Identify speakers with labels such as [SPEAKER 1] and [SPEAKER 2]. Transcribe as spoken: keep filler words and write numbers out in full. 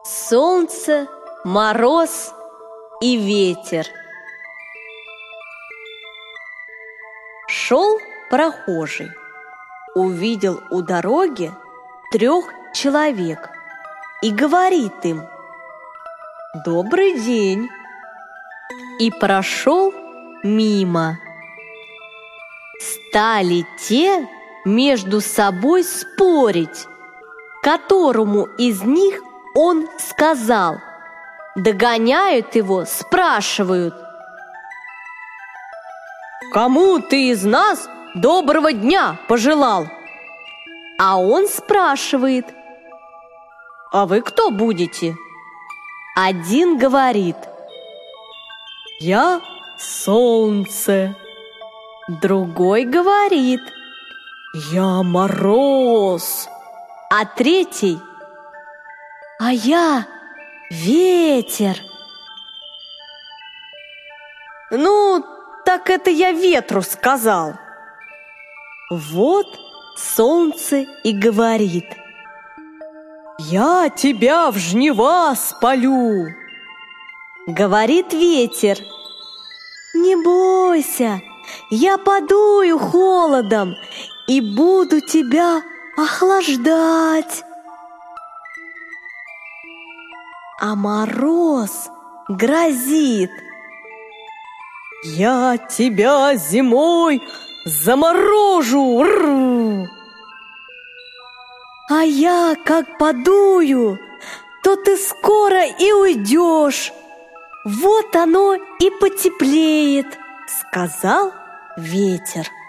[SPEAKER 1] Солнце, мороз и ветер. Шел прохожий, увидел у дороги трех человек и говорит им: «Добрый день!» и прошел мимо. Стали те между собой спорить, которому из них он сказал. Догоняют его, спрашивают: «Кому ты из нас доброго дня пожелал?» А он спрашивает: «А вы кто будете?» Один говорит: «Я солнце». Другой говорит: «Я мороз». А третий: «А я ветер». «Ну, так это я ветру сказал». Вот солнце и говорит: «Я тебя в жнива спалю». Говорит ветер: «Не бойся, я подую холодом и буду тебя охлаждать». А мороз грозит: «Я тебя зимой заморожу!» Р-р-р. «А я как подую, то ты скоро и уйдешь. Вот оно и потеплеет», — сказал ветер.